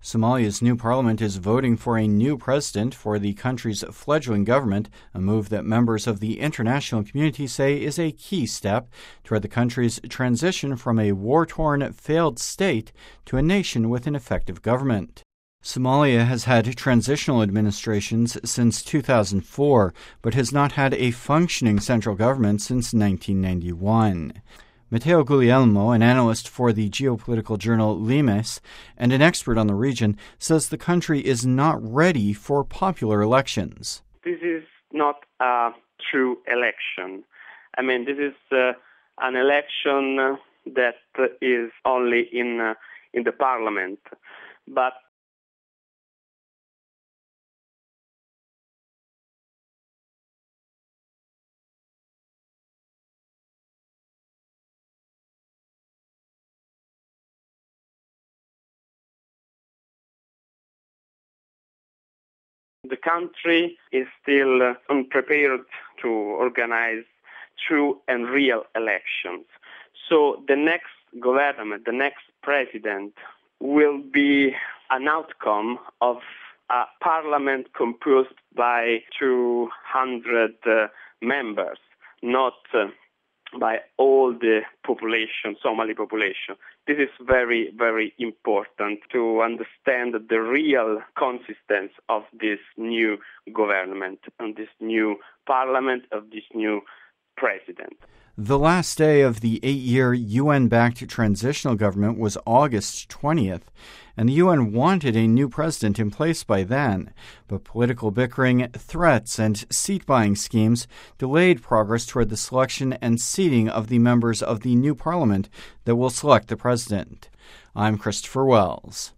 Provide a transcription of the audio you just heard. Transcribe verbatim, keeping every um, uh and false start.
Somalia's new parliament is voting for a new president for the country's fledgling government, a move that members of the international community say is a key step toward the country's transition from a war-torn, failed state to a nation with an effective government. Somalia has had transitional administrations since two thousand four, but has not had a functioning central government since nineteen ninety-one. Matteo Guglielmo, an analyst for the geopolitical journal Limes and an expert on the region, says the country is not ready for popular elections. This is not a true election. I mean, this is uh, an election that is only in uh, in the parliament, but the country is still uh, unprepared to organize true and real elections. So the next government, the next president, will be an outcome of a parliament composed by two hundred uh, members, not uh, by all the population, Somali population. This is very, very important to understand the real consistence of this new government and this new parliament, of this new president. The last day of the eight-year U N-backed transitional government was August twentieth, and the U N wanted a new president in place by then, but political bickering, threats, and seat-buying schemes delayed progress toward the selection and seating of the members of the new parliament that will select the president. I'm Christopher Wells.